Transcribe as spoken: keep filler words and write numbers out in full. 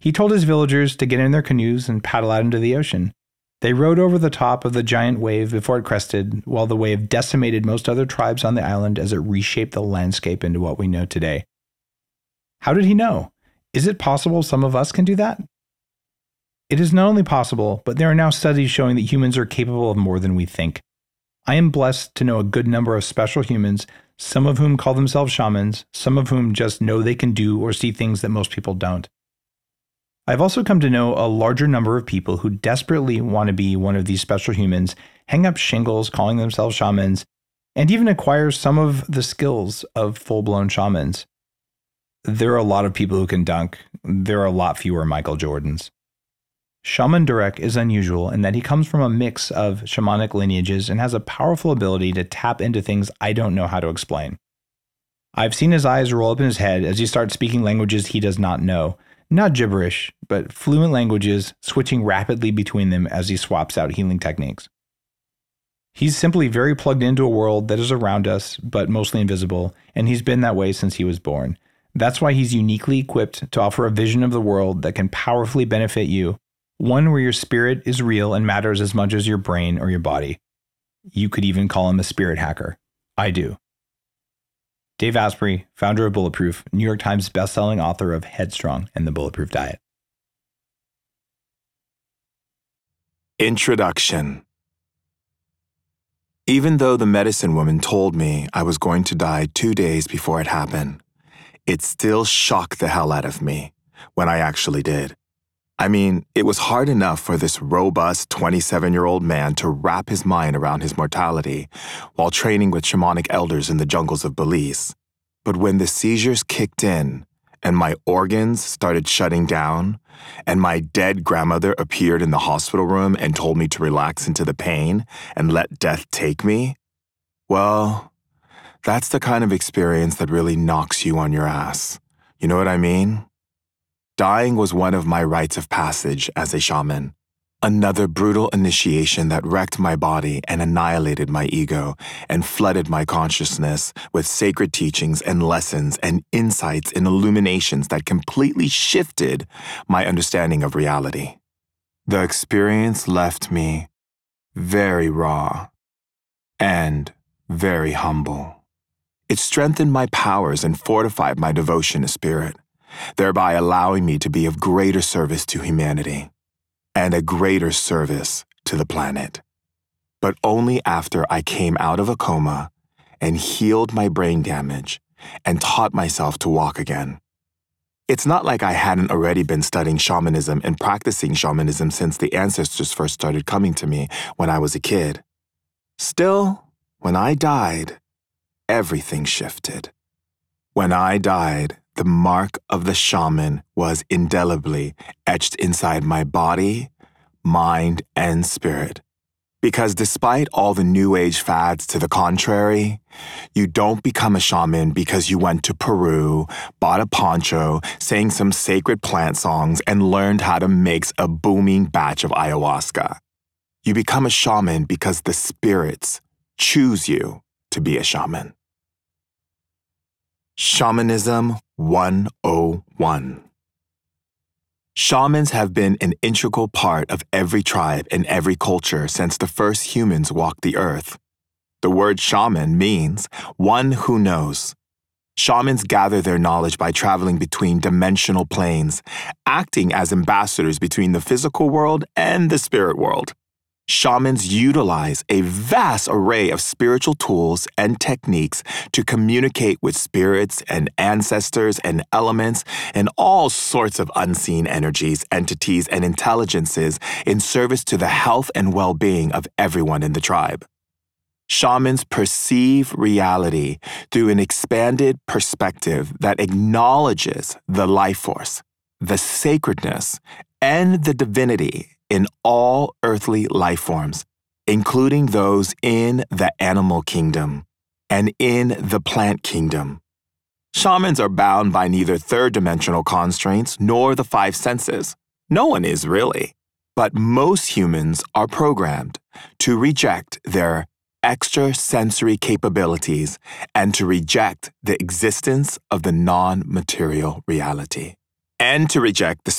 He told his villagers to get in their canoes and paddle out into the ocean. They rode over the top of the giant wave before it crested, while the wave decimated most other tribes on the island as it reshaped the landscape into what we know today. How did he know? Is it possible some of us can do that? It is not only possible, but there are now studies showing that humans are capable of more than we think. I am blessed to know a good number of special humans, some of whom call themselves shamans, some of whom just know they can do or see things that most people don't. I've also come to know a larger number of people who desperately want to be one of these special humans, hang up shingles calling themselves shamans, and even acquire some of the skills of full-blown shamans. There are a lot of people who can dunk. There are a lot fewer Michael Jordans. Shaman Durek is unusual in that he comes from a mix of shamanic lineages and has a powerful ability to tap into things I don't know how to explain. I've seen his eyes roll up in his head as he starts speaking languages he does not know. Not gibberish, but fluent languages, switching rapidly between them as he swaps out healing techniques. He's simply very plugged into a world that is around us, but mostly invisible, and he's been that way since he was born. That's why he's uniquely equipped to offer a vision of the world that can powerfully benefit you, one where your spirit is real and matters as much as your brain or your body. You could even call him a spirit hacker. I do. Dave Asprey, founder of Bulletproof, New York Times bestselling author of Headstrong and the Bulletproof Diet. Introduction. Even though the medicine woman told me I was going to die two days before it happened, it still shocked the hell out of me when I actually did. I mean, it was hard enough for this robust twenty-seven-year-old man to wrap his mind around his mortality while training with shamanic elders in the jungles of Belize. But when the seizures kicked in and my organs started shutting down and my dead grandmother appeared in the hospital room and told me to relax into the pain and let death take me, well, that's the kind of experience that really knocks you on your ass. You know what I mean? Dying was one of my rites of passage as a shaman, another brutal initiation that wrecked my body and annihilated my ego and flooded my consciousness with sacred teachings and lessons and insights and illuminations that completely shifted my understanding of reality. The experience left me very raw and very humble. It strengthened my powers and fortified my devotion to spirit, thereby allowing me to be of greater service to humanity and a greater service to the planet. But only after I came out of a coma and healed my brain damage and taught myself to walk again. It's not like I hadn't already been studying shamanism and practicing shamanism since the ancestors first started coming to me when I was a kid. Still, when I died, everything shifted. When I died, the mark of the shaman was indelibly etched inside my body, mind, and spirit. Because despite all the New Age fads to the contrary, you don't become a shaman because you went to Peru, bought a poncho, sang some sacred plant songs, and learned how to mix a booming batch of ayahuasca. You become a shaman because the spirits choose you to be a shaman. Shamanism one oh one. Shamans have been an integral part of every tribe and every culture since the first humans walked the earth. The word shaman means one who knows. Shamans gather their knowledge by traveling between dimensional planes, acting as ambassadors between the physical world and the spirit world. Shamans utilize a vast array of spiritual tools and techniques to communicate with spirits and ancestors and elements and all sorts of unseen energies, entities, and intelligences in service to the health and well-being of everyone in the tribe. Shamans perceive reality through an expanded perspective that acknowledges the life force, the sacredness, and the divinity in all earthly life forms, including those in the animal kingdom and in the plant kingdom. Shamans are bound by neither third-dimensional constraints nor the five senses. No one is really. But most humans are programmed to reject their extrasensory capabilities and to reject the existence of the non-material reality, and to reject the